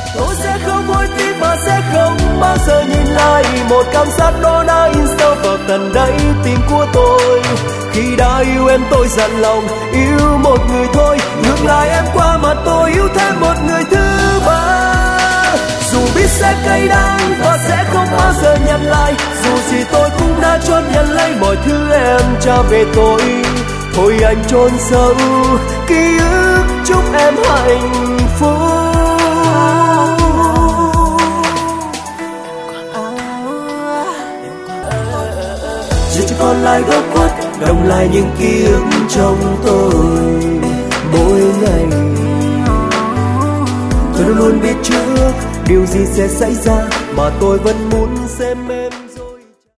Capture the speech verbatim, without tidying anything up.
Tôi sẽ không hối tiếc và sẽ không bao giờ nhìn lại một cảm giác đó đã in sâu vào tận đáy tim của tôi. Khi đã yêu em tôi dặn lòng yêu một người thôi, ngược lại em qua mà tôi yêu thêm một người thứ ba. Dù biết sẽ cay đắng và sẽ không bao giờ nhận lại, dù gì tôi cũng đã chốt nhận lấy mọi thứ em trả về tôi. Thôi anh chôn sâu ký ức, chúc em hạnh phúc. Giờ chỉ còn lại góc khuất, đồng lại những ký ức trong tôi. Mỗi ngày tôi luôn luôn biết trước điều gì sẽ xảy ra, mà tôi vẫn muốn xem em